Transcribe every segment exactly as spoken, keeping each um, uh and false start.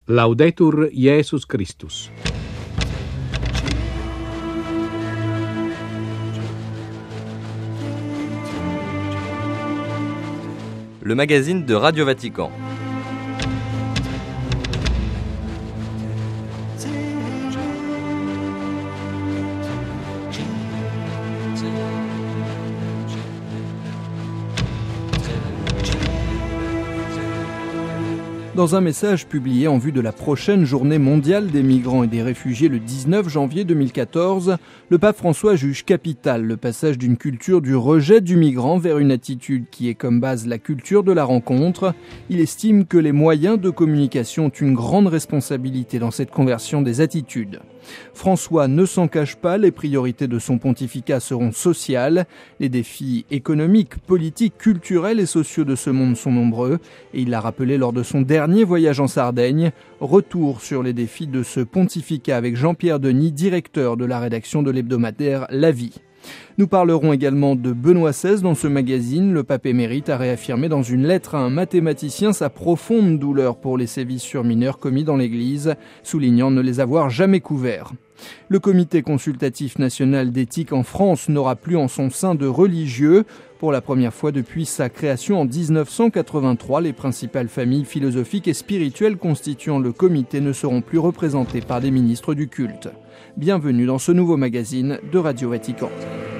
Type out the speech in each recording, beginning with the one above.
Laudetur Jesus Christus. Le magazine de Radio Vatican. Dans un message publié en vue de la prochaine journée mondiale des migrants et des réfugiés le dix-neuf janvier deux mille quatorze, le pape François juge capital le passage d'une culture du rejet du migrant vers une attitude qui est comme base la culture de la rencontre. Il estime que les moyens de communication ont une grande responsabilité dans cette conversion des attitudes. François ne s'en cache pas, les priorités de son pontificat seront sociales. Les défis économiques, politiques, culturels et sociaux de ce monde sont nombreux et il l'a rappelé lors de son dernier voyage en Sardaigne. Retour sur les défis de ce pontificat avec Jean-Pierre Denis, directeur de la rédaction de l'hebdomadaire La Vie. Nous parlerons également de Benoît seize dans ce magazine. Le pape émérite a réaffirmé dans une lettre à un mathématicien sa profonde douleur pour les sévices sur mineurs commis dans l'Église, soulignant ne les avoir jamais couverts. Le Comité consultatif national d'éthique en France n'aura plus en son sein de religieux. Pour la première fois depuis sa création en dix-neuf cent quatre-vingt-trois, les principales familles philosophiques et spirituelles constituant le comité ne seront plus représentées par des ministres du culte. Bienvenue dans ce nouveau magazine de Radio Vatican.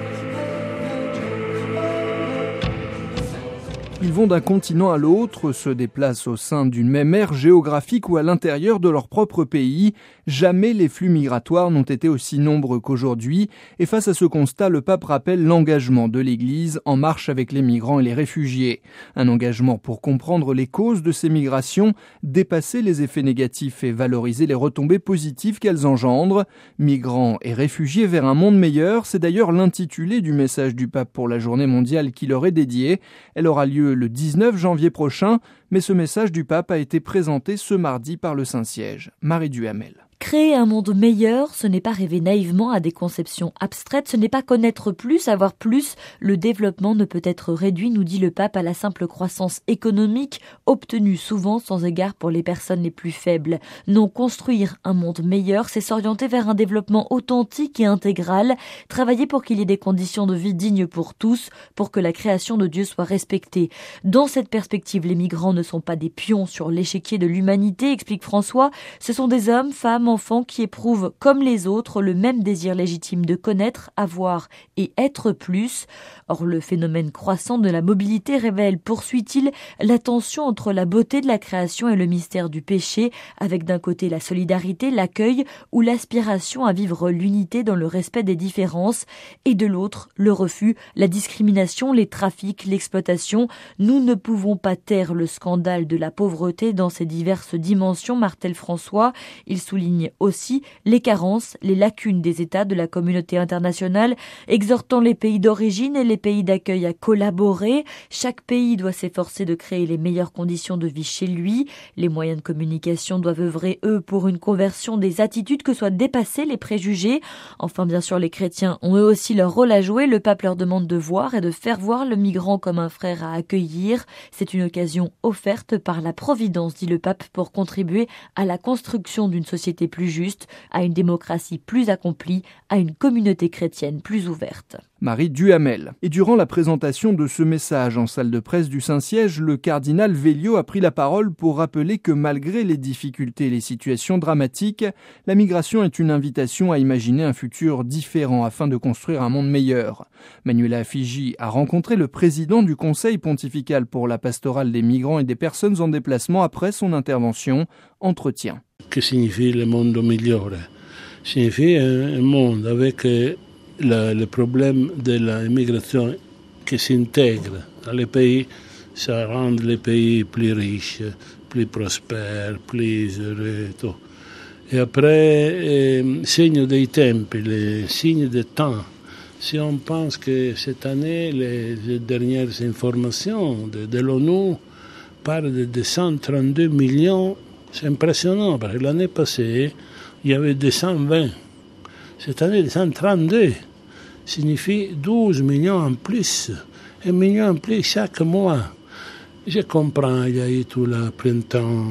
Ils vont d'un continent à l'autre, se déplacent au sein d'une même aire géographique ou à l'intérieur de leur propre pays. Jamais les flux migratoires n'ont été aussi nombreux qu'aujourd'hui. Et face à ce constat, le pape rappelle l'engagement de l'Église en marche avec les migrants et les réfugiés. Un engagement pour comprendre les causes de ces migrations, dépasser les effets négatifs et valoriser les retombées positives qu'elles engendrent. Migrants et réfugiés vers un monde meilleur, c'est d'ailleurs l'intitulé du message du pape pour la journée mondiale qui leur est dédiée. Elle aura lieu le dix-neuf janvier prochain, mais ce message du pape a été présenté ce mardi par le Saint-Siège. Marie Duhamel. Créer un monde meilleur, ce n'est pas rêver naïvement à des conceptions abstraites, ce n'est pas connaître plus, avoir plus. Le développement ne peut être réduit, nous dit le pape, à la simple croissance économique, obtenue souvent sans égard pour les personnes les plus faibles. Non, construire un monde meilleur, c'est s'orienter vers un développement authentique et intégral, travailler pour qu'il y ait des conditions de vie dignes pour tous, pour que la création de Dieu soit respectée. Dans cette perspective, les migrants ne sont pas des pions sur l'échiquier de l'humanité, explique François, ce sont des hommes, femmes, enfants qui éprouvent, comme les autres, le même désir légitime de connaître, avoir et être plus. Or, le phénomène croissant de la mobilité révèle, poursuit-il, la tension entre la beauté de la création et le mystère du péché, avec d'un côté la solidarité, l'accueil ou l'aspiration à vivre l'unité dans le respect des différences, et de l'autre, le refus, la discrimination, les trafics, l'exploitation. Nous ne pouvons pas taire le scandale de la pauvreté dans ses diverses dimensions, martèle François. Il souligne aussi les carences, les lacunes des États de la communauté internationale, exhortant les pays d'origine et les pays d'accueil à collaborer. Chaque pays doit s'efforcer de créer les meilleures conditions de vie chez lui. Les moyens de communication doivent œuvrer, eux, pour une conversion des attitudes, que soient dépassés les préjugés. Enfin, bien sûr, les chrétiens ont eux aussi leur rôle à jouer. Le pape leur demande de voir et de faire voir le migrant comme un frère à accueillir. C'est une occasion offerte par la Providence, dit le pape, pour contribuer à la construction d'une société plus juste, à une démocratie plus accomplie, à une communauté chrétienne plus ouverte. Marie Duhamel. Et durant la présentation de ce message en salle de presse du Saint-Siège, le cardinal Veglio a pris la parole pour rappeler que malgré les difficultés et les situations dramatiques, la migration est une invitation à imaginer un futur différent afin de construire un monde meilleur. Manuela Figi a rencontré le président du Conseil pontifical pour la pastorale des migrants et des personnes en déplacement après son intervention. Entretien. Que signifie le monde migliore? Signifie un monde avec le, le problème de l'immigration qui s'intègre dans les pays, ça rend les pays plus riches, plus prospères, plus heureux. Tout. Et après, euh, signe des temps, les signes de temps. Si on pense que cette année, les, les dernières informations de, de l'ONU parlent de, de cent trente-deux millions, c'est impressionnant, parce que l'année passée, il y avait deux cent vingt. Cette année, deux cent trente-deux signifie douze millions en plus. Un million en plus chaque mois. Je comprends, il y a eu tout le printemps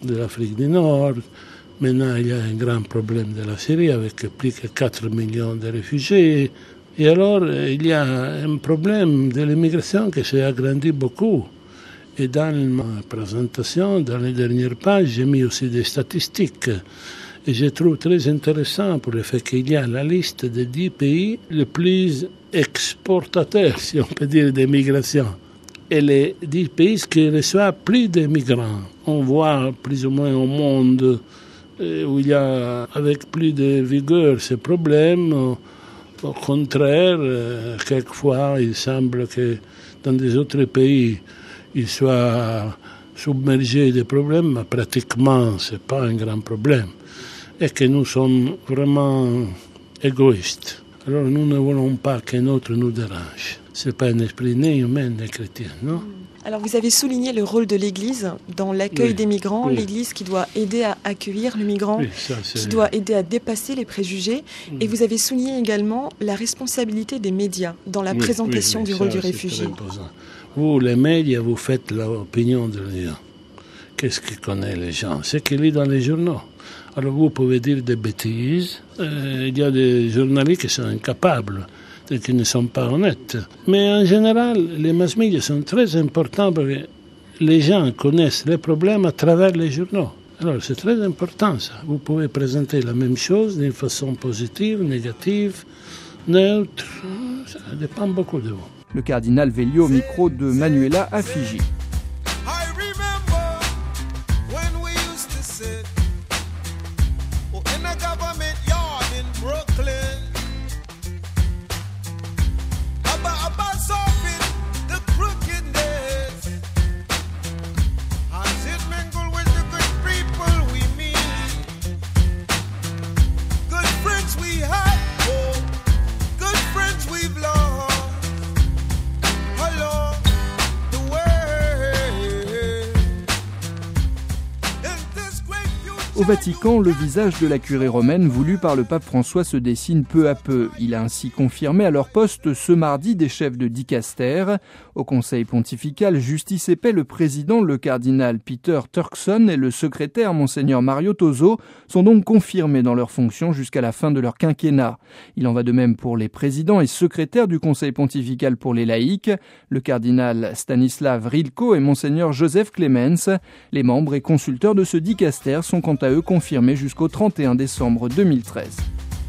de l'Afrique du Nord. Maintenant, il y a un grand problème de la Syrie avec plus de quatre millions de réfugiés. Et alors, il y a un problème de l'immigration qui s'est agrandi beaucoup. Et dans ma présentation, dans les dernières pages, j'ai mis aussi des statistiques. Et je trouve très intéressant pour le fait qu'il y a la liste des dix pays les plus exportateurs, si on peut dire, d'immigration. Et les dix pays qui reçoivent plus de migrants. On voit plus ou moins au monde où il y a avec plus de vigueur ces problèmes. Au contraire, quelquefois, il semble que dans des autres pays, ils soient submergés des problèmes, mais pratiquement, ce n'est pas un grand problème. Et que nous sommes vraiment égoïstes. Alors nous ne voulons pas qu'un autre nous dérange. Ce n'est pas un esprit ni humain ni chrétien, non? Alors vous avez souligné le rôle de l'Église dans l'accueil oui, des migrants, oui. L'Église qui doit aider à accueillir le migrant, oui, ça, qui doit aider à dépasser les préjugés. Mmh. Et vous avez souligné également la responsabilité des médias dans la oui, présentation oui, oui, du rôle ça, du réfugié. Vous, les médias, vous faites l'opinion des gens. Qu'est-ce qu'ils connaissent les gens? C'est qu'ils lisent dans les journaux. Alors vous pouvez dire des bêtises. Euh, il y a des journalistes qui sont incapables, qui ne sont pas honnêtes. Mais en général, les mass médias sont très importants parce que les gens connaissent les problèmes à travers les journaux. Alors c'est très important ça. Vous pouvez présenter la même chose d'une façon positive, négative, neutre. Ça dépend beaucoup de vous. Le cardinal Velio au micro de Manuela Afigi. Au Vatican, le visage de la curie romaine voulu par le pape François se dessine peu à peu. Il a ainsi confirmé à leur poste ce mardi des chefs de dicaster. Au conseil pontifical Justice et Paix, le président, le cardinal Peter Turkson et le secrétaire Monseigneur Mario Toso sont donc confirmés dans leurs fonctions jusqu'à la fin de leur quinquennat. Il en va de même pour les présidents et secrétaires du conseil pontifical pour les laïcs, le cardinal Stanislav Rilko et Monseigneur Joseph Clemens. Les membres et consulteurs de ce dicaster sont quant à eux confirmés jusqu'au trente et un décembre deux mille treize.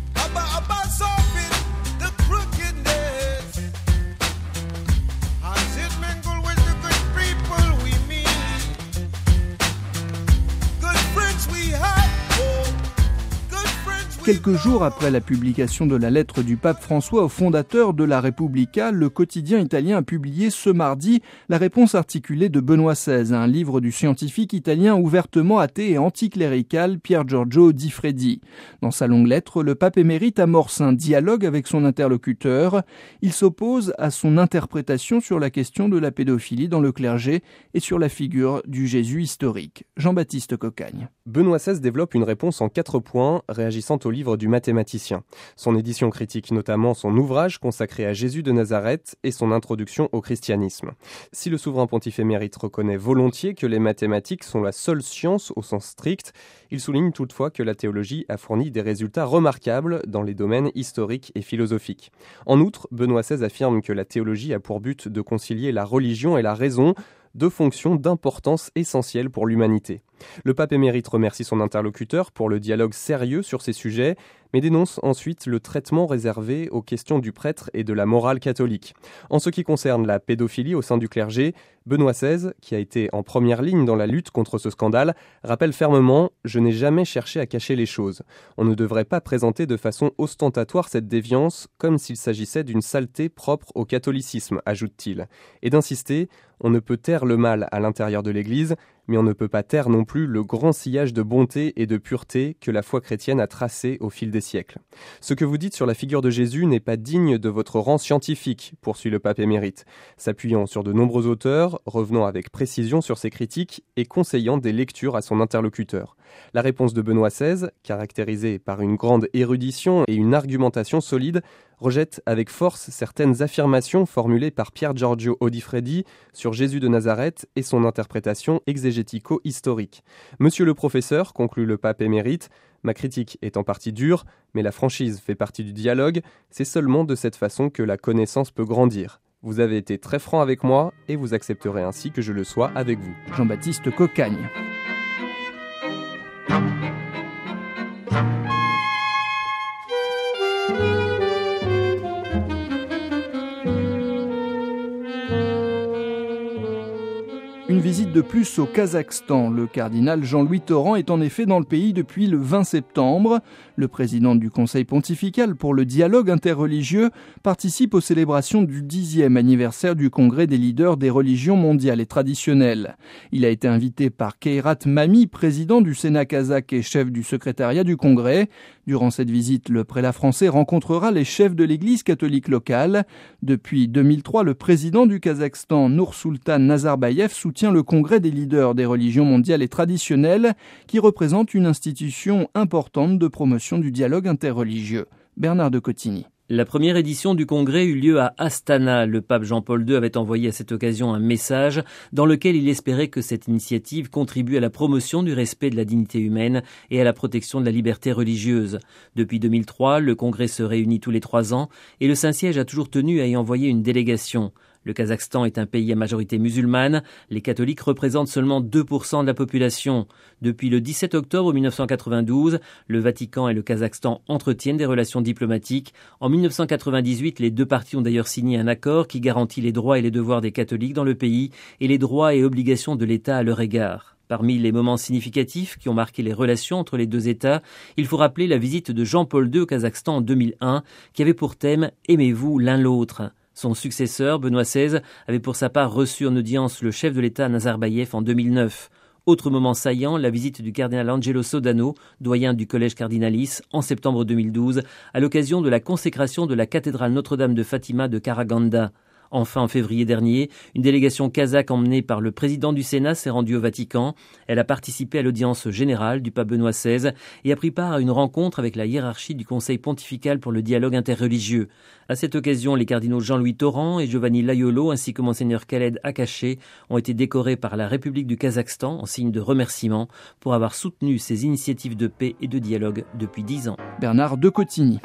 Quelques jours après la publication de la lettre du pape François au fondateur de la Repubblica, le quotidien italien a publié ce mardi la réponse articulée de Benoît seize, un livre du scientifique italien ouvertement athée et anticlérical Pier Giorgio Di Freddi. Dans sa longue lettre, le pape émérite amorce un dialogue avec son interlocuteur. Il s'oppose à son interprétation sur la question de la pédophilie dans le clergé et sur la figure du Jésus historique. Jean-Baptiste Cocagne. Benoît seize développe une réponse en quatre points, réagissant au livre du mathématicien. Son édition critique notamment son ouvrage consacré à Jésus de Nazareth et son introduction au christianisme. Si le souverain pontife émérite reconnaît volontiers que les mathématiques sont la seule science au sens strict, il souligne toutefois que la théologie a fourni des résultats remarquables dans les domaines historiques et philosophiques. En outre, Benoît seize affirme que la théologie a pour but de concilier la religion et la raison, deux fonctions d'importance essentielle pour l'humanité. Le pape émérite remercie son interlocuteur pour le dialogue sérieux sur ces sujets, mais dénonce ensuite le traitement réservé aux questions du prêtre et de la morale catholique. En ce qui concerne la pédophilie au sein du clergé, Benoît seize, qui a été en première ligne dans la lutte contre ce scandale, rappelle fermement « Je n'ai jamais cherché à cacher les choses. On ne devrait pas présenter de façon ostentatoire cette déviance comme s'il s'agissait d'une saleté propre au catholicisme », ajoute-t-il, et d'insister « On ne peut taire le mal à l'intérieur de l'Église, mais on ne peut pas taire non plus le grand sillage de bonté et de pureté que la foi chrétienne a tracé au fil des siècles. Ce que vous dites sur la figure de Jésus n'est pas digne de votre rang scientifique, poursuit le pape émérite, s'appuyant sur de nombreux auteurs, revenant avec précision sur ses critiques et conseillant des lectures à son interlocuteur. La réponse de Benoît seize, caractérisée par une grande érudition et une argumentation solide, rejette avec force certaines affirmations formulées par Pier Giorgio Odifredi sur Jésus de Nazareth et son interprétation exégético-historique. Monsieur le professeur, conclut le pape émérite, ma critique est en partie dure, mais la franchise fait partie du dialogue, c'est seulement de cette façon que la connaissance peut grandir. Vous avez été très franc avec moi et vous accepterez ainsi que je le sois avec vous. Jean-Baptiste Cocagne. Une visite de plus au Kazakhstan. Le cardinal Jean-Louis Torrent est en effet dans le pays depuis le vingt septembre. Le président du Conseil pontifical pour le dialogue interreligieux participe aux célébrations du dixième anniversaire du Congrès des leaders des religions mondiales et traditionnelles. Il a été invité par Keirat Mami, président du Sénat kazakh et chef du secrétariat du Congrès. Durant cette visite, le prélat français rencontrera les chefs de l'église catholique locale. Depuis deux mille trois, le président du Kazakhstan, Nursultan Nazarbayev, soutient le Congrès des leaders des religions mondiales et traditionnelles, qui représente une institution importante de promotion du dialogue interreligieux. Bernard de Cotigny. La première édition du congrès eut lieu à Astana. Le pape Jean-Paul deux avait envoyé à cette occasion un message dans lequel il espérait que cette initiative contribue à la promotion du respect de la dignité humaine et à la protection de la liberté religieuse. Depuis deux mille trois, le congrès se réunit tous les trois ans et le Saint-Siège a toujours tenu à y envoyer une délégation. Le Kazakhstan est un pays à majorité musulmane. Les catholiques représentent seulement deux pour cent de la population. Depuis le dix-sept octobre mille neuf cent quatre-vingt-douze, le Vatican et le Kazakhstan entretiennent des relations diplomatiques. En mille neuf cent quatre-vingt-dix-huit, les deux parties ont d'ailleurs signé un accord qui garantit les droits et les devoirs des catholiques dans le pays et les droits et obligations de l'État à leur égard. Parmi les moments significatifs qui ont marqué les relations entre les deux États, il faut rappeler la visite de Jean-Paul deux au Kazakhstan en deux mille un, qui avait pour thème « Aimez-vous l'un l'autre ». Son successeur, Benoît seize, avait pour sa part reçu en audience le chef de l'État Nazarbayev en deux mille neuf. Autre moment saillant, la visite du cardinal Angelo Sodano, doyen du collège Cardinalis, en septembre deux mille douze, à l'occasion de la consécration de la cathédrale Notre-Dame de Fatima de Karaganda. Enfin, en février dernier, une délégation kazakh emmenée par le président du Sénat s'est rendue au Vatican. Elle a participé à l'audience générale du pape Benoît seize et a pris part à une rencontre avec la hiérarchie du Conseil pontifical pour le dialogue interreligieux. À cette occasion, les cardinaux Jean-Louis Torrent et Giovanni Laiolo ainsi que monseigneur Khaled Akaché ont été décorés par la République du Kazakhstan en signe de remerciement pour avoir soutenu ces initiatives de paix et de dialogue depuis dix ans. Bernard de Cotigny.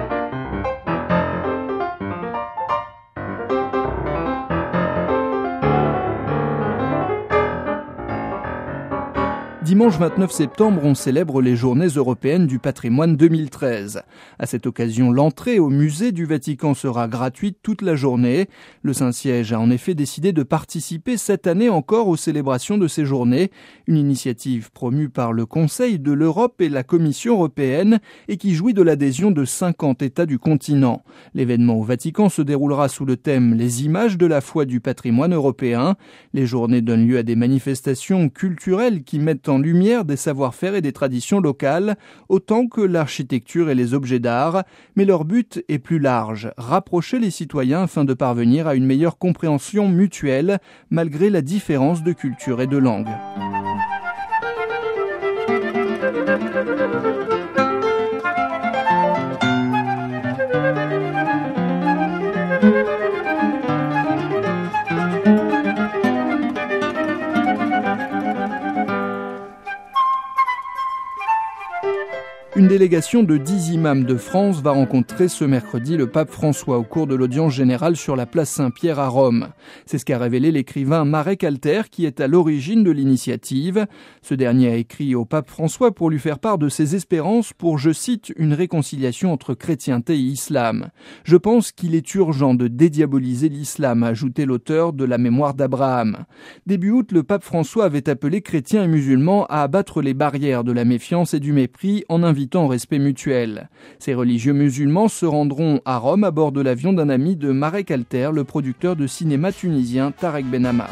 Dimanche vingt-neuf septembre, on célèbre les Journées européennes du patrimoine deux mille treize. À cette occasion, l'entrée au musée du Vatican sera gratuite toute la journée. Le Saint-Siège a en effet décidé de participer cette année encore aux célébrations de ces journées, une initiative promue par le Conseil de l'Europe et la Commission européenne et qui jouit de l'adhésion de cinquante États du continent. L'événement au Vatican se déroulera sous le thème « Les images de la foi du patrimoine européen ». Les journées donnent lieu à des manifestations culturelles qui mettent en lumière des savoir-faire et des traditions locales, autant que l'architecture et les objets d'art, mais leur but est plus large, rapprocher les citoyens afin de parvenir à une meilleure compréhension mutuelle, malgré la différence de culture et de langue. Une délégation de dix imams de France va rencontrer ce mercredi le pape François au cours de l'audience générale sur la place Saint-Pierre à Rome. C'est ce qu'a révélé l'écrivain Marek Alter qui est à l'origine de l'initiative. Ce dernier a écrit au pape François pour lui faire part de ses espérances pour, je cite, une réconciliation entre chrétienté et islam. Je pense qu'il est urgent de dédiaboliser l'islam, a ajouté l'auteur de la mémoire d'Abraham. Début août, le pape François avait appelé chrétiens et musulmans à abattre les barrières de la méfiance et du mépris en invitant au respect mutuel. Ces religieux musulmans se rendront à Rome à bord de l'avion d'un ami de Marek Alter, le producteur de cinéma tunisien Tarek Benamar.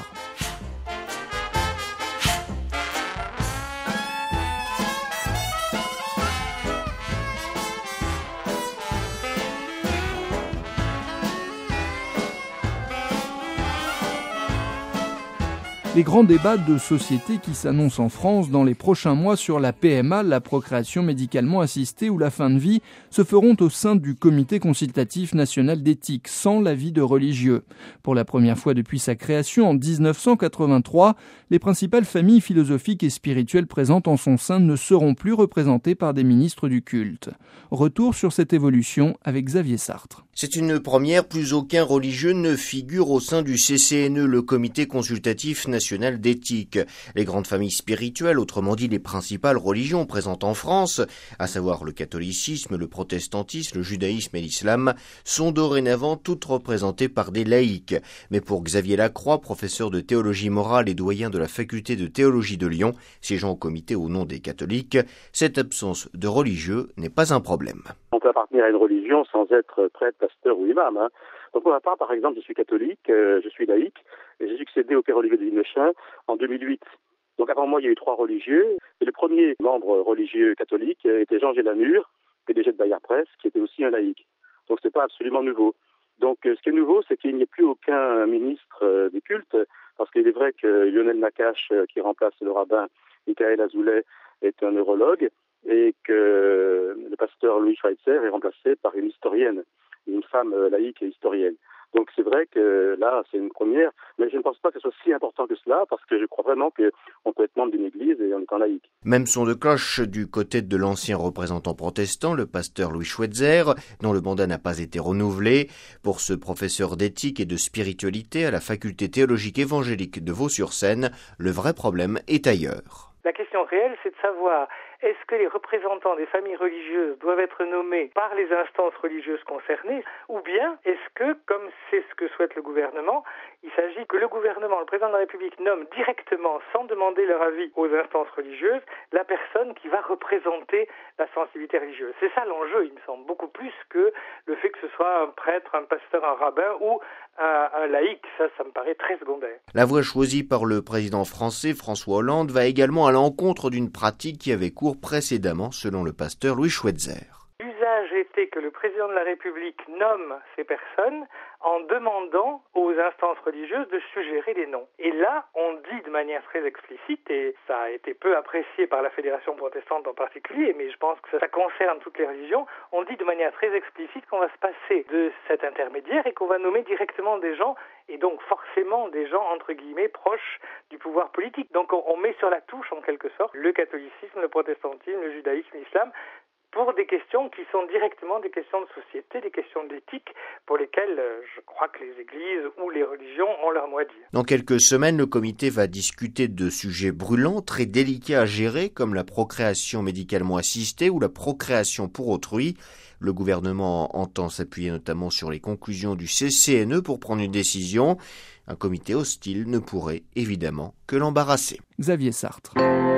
Les grands débats de société qui s'annoncent en France dans les prochains mois sur la P M A, la procréation médicalement assistée ou la fin de vie, se feront au sein du Comité consultatif national d'éthique, sans l'avis de religieux. Pour la première fois depuis sa création en dix-neuf cent quatre-vingt-trois, les principales familles philosophiques et spirituelles présentes en son sein ne seront plus représentées par des ministres du culte. Retour sur cette évolution avec Xavier Sartre. C'est une première, plus aucun religieux ne figure au sein du C C N E, le Comité consultatif national d'éthique. Les grandes familles spirituelles, autrement dit les principales religions présentes en France, à savoir le catholicisme, le protestantisme, le judaïsme et l'islam, sont dorénavant toutes représentées par des laïcs. Mais pour Xavier Lacroix, professeur de théologie morale et doyen de la faculté de théologie de Lyon, siégeant au comité au nom des catholiques, cette absence de religieux n'est pas un problème. On peut appartenir à une religion sans être prêtre, pasteur ou imam. Hein. Donc pour ma part, par exemple, je suis catholique, euh, je suis laïque, et j'ai succédé au père Olivier de Vignechin en deux mille huit. Donc avant moi, il y a eu trois religieux, et le premier membre religieux catholique était Jean Gélamur, P D G de Bayard Presse, qui était aussi un laïque. Donc c'est pas absolument nouveau. Donc ce qui est nouveau, c'est qu'il n'y ait plus aucun ministre euh, des cultes, parce qu'il est vrai que Lionel Nakache, euh, qui remplace le rabbin Michael Azoulay, est un neurologue, et que le pasteur Louis Schweitzer est remplacé par une historienne, une femme laïque et historienne. Donc c'est vrai que là, c'est une première, mais je ne pense pas que ce soit si important que cela, parce que je crois vraiment qu'on peut être membre d'une église et en étant laïque. Même son de cloche du côté de l'ancien représentant protestant, le pasteur Louis Schweitzer, dont le mandat n'a pas été renouvelé. Pour ce professeur d'éthique et de spiritualité à la faculté théologique évangélique de Vaux-sur-Seine, le vrai problème est ailleurs. La question réelle, c'est de savoir, est-ce que les représentants des familles religieuses doivent être nommés par les instances religieuses concernées, ou bien est-ce que, comme c'est ce que souhaite le gouvernement, il s'agit que le gouvernement, le président de la République, nomme directement, sans demander leur avis aux instances religieuses, la personne qui va représenter la sensibilité religieuse. C'est ça l'enjeu, il me semble, beaucoup plus que le fait que ce soit un prêtre, un pasteur, un rabbin ou un, un laïc. Ça, ça me paraît très secondaire. La voie choisie par le président français François Hollande va également à l'encontre d'une pratique qui avait cours précédemment, selon le pasteur Louis Schweitzer. L'usage était que le président de la République nomme ces personnes en demandant aux instances religieuses de suggérer des noms. Et là, on dit de manière très explicite, et ça a été peu apprécié par la Fédération protestante en particulier, mais je pense que ça concerne toutes les religions, on dit de manière très explicite qu'on va se passer de cet intermédiaire et qu'on va nommer directement des gens, et donc forcément des gens, entre guillemets, proches du pouvoir politique. Donc on, on met sur la touche, en quelque sorte, le catholicisme, le protestantisme, le judaïsme, l'islam, pour des questions qui sont directement des questions de société, des questions d'éthique, pour lesquelles euh, je crois que les églises ou les religions ont leur mot à dire. Dans quelques semaines, le comité va discuter de sujets brûlants, très délicats à gérer, comme la procréation médicalement assistée ou la procréation pour autrui. Le gouvernement entend s'appuyer notamment sur les conclusions du C C N E pour prendre une décision. Un comité hostile ne pourrait évidemment que l'embarrasser. Xavier Sartre.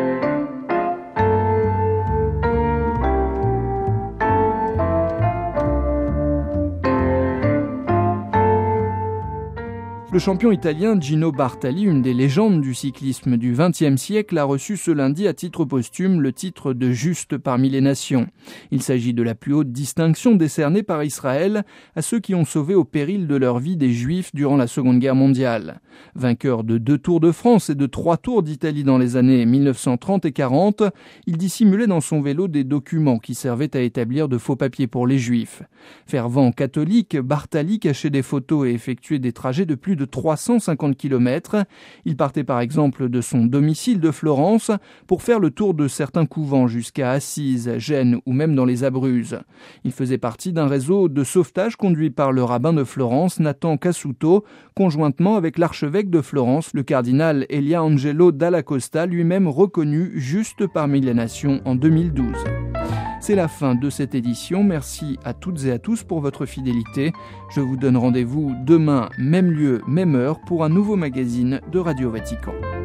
Le champion italien Gino Bartali, une des légendes du cyclisme du vingtième siècle, a reçu ce lundi à titre posthume le titre de Juste parmi les nations. Il s'agit de la plus haute distinction décernée par Israël à ceux qui ont sauvé au péril de leur vie des Juifs durant la Seconde Guerre mondiale. Vainqueur de deux Tours de France et de trois Tours d'Italie dans les années mille neuf cent trente et quarante, il dissimulait dans son vélo des documents qui servaient à établir de faux papiers pour les Juifs. Fervent catholique, Bartali cachait des photos et effectuait des trajets de plus de trois cent cinquante kilomètres. Il partait par exemple de son domicile de Florence pour faire le tour de certains couvents jusqu'à Assise, Gênes ou même dans les Abruzzes. Il faisait partie d'un réseau de sauvetage conduit par le rabbin de Florence, Nathan Cassuto, conjointement avec l'archevêque de Florence, le cardinal Elia Angelo Dalla Costa, lui-même reconnu juste parmi les nations en deux mille douze. C'est la fin de cette édition. Merci à toutes et à tous pour votre fidélité. Je vous donne rendez-vous demain, même lieu, même heure, pour un nouveau magazine de Radio Vatican.